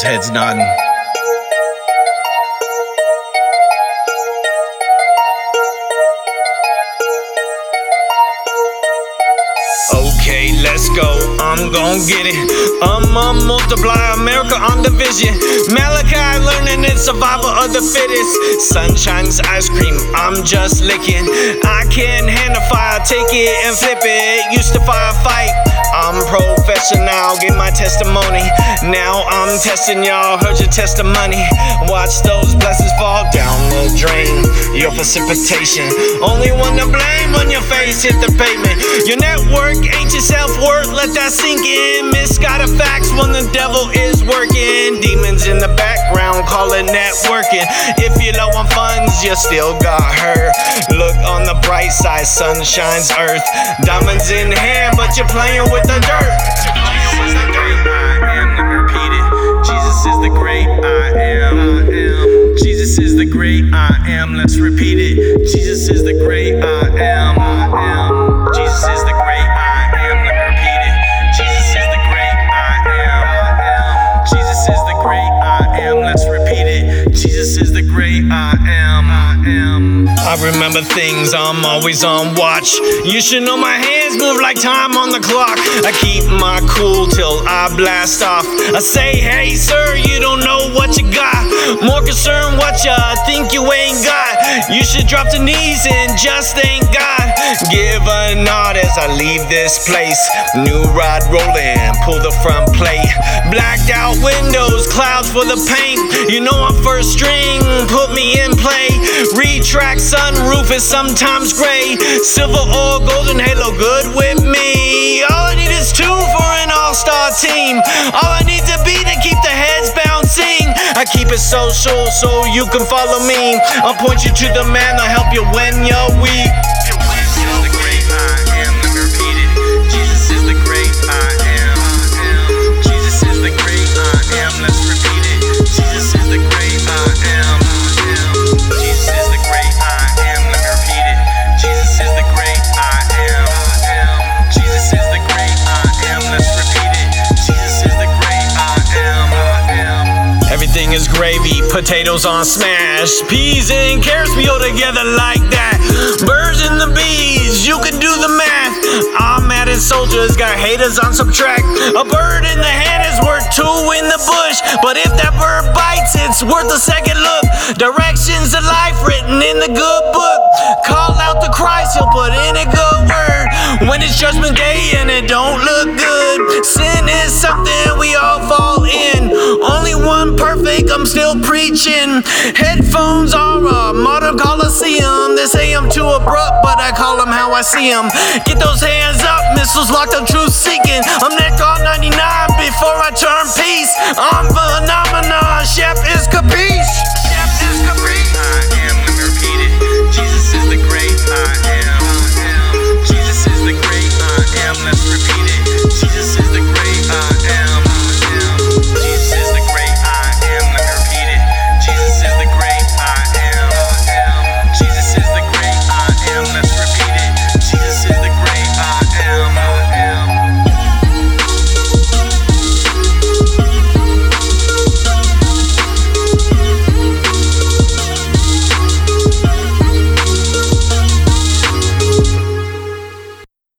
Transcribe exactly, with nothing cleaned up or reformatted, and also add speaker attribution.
Speaker 1: heads nodding. Okay, let's go, I'm gon' get it. I'ma multiply America on division. Malachi learning it's survival of the fittest. Sunshine's ice cream, I'm just licking. I can't handle fire, take it and flip it. Used to firefight, I'm professional, get my testimony. Now I'm testing y'all, heard your testimony. Watch those blessings fall down the drain. Your precipitation, only one to blame when your face hit the pavement. Your network ain't your self-worth, let that sink in. Misguided facts when the devil is working. Demons in the background, call it networking. If you're low on funds, you still got her. Look on the bright side, sun shines earth. Diamonds in hand, but you're playing with the dirt. Jesus is the great I am, let me repeat it. Jesus is the great I am. Jesus is the great I am, let's repeat it. Jesus is the great I am. Jesus is the great I am, let me repeat it. Jesus is the great I am. Jesus is the great I am, let's repeat it. Jesus is the great I am. I remember things, I'm always on watch. You should know my hands move like time on the clock. I keep my cool till I blast off. I say, hey sir, you don't know what you got. More concerned what you think you ain't got. You should drop the knees and just thank God. Give a nod as I leave this place. New rod rolling, pull the front plate. Blacked out windows, clouds for the paint. You know I'm first string, put me in play. Retract sunroof is sometimes gray. Silver or golden halo, good with me. All I need is two for an all-star team. All I need to be to keep the heads bouncing. I keep it social so you can follow me. I'll point you to the man, I'll help you when you're weak. Everything is gravy, potatoes on smash. Peas and carrots peel together like that. Birds and the bees, you can do the math. I'm mad at soldiers, got haters on subtract. A bird in the hand is worth two in the bush. But if that bird bites, it's worth a second look. Directions of life written in the good book. Call out to Christ, he'll put in a good word. When it's judgment day and it don't look good. Sin is something we all fall in. Only one perfect, I'm still preaching. Headphones are a modern coliseum. They say I'm too abrupt, but I call them how I see them. Get those hands up, missiles locked on truth seeking. I'm neck on ninety-nine before I turn peace. I'm phenomenon, chef